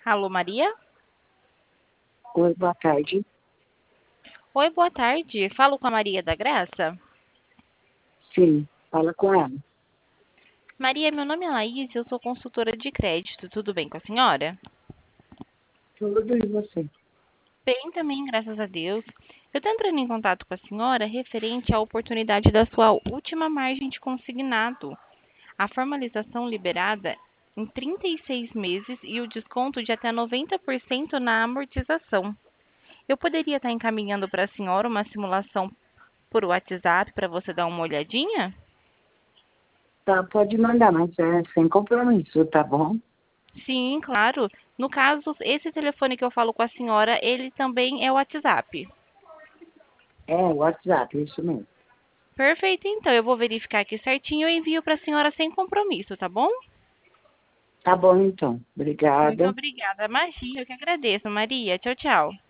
Alô, Maria? Oi, boa tarde. Oi, boa tarde. Falo com a Maria da Graça. Sim, fala com ela. Maria, meu nome é Laís e eu sou consultora de crédito. Tudo bem com a senhora? Tudo e você? Bem também, graças a Deus. Eu estou entrando em contato com a senhora referente à oportunidade da sua última margem de consignado. A formalização liberada em 36 meses e o desconto de até 90% na amortização. Eu poderia estar encaminhando para a senhora uma simulação por WhatsApp para você dar uma olhadinha? Tá, pode mandar, mas é sem compromisso, tá bom? Sim, claro. No caso, esse telefone que eu falo com a senhora, ele também é o WhatsApp. É, WhatsApp, isso mesmo. Perfeito, então. Eu vou verificar aqui certinho e envio para a senhora sem compromisso, tá bom? Tá bom, então. Muito Obrigada. obrigada. Imagina, eu que agradeço, Maria. Tchau, tchau.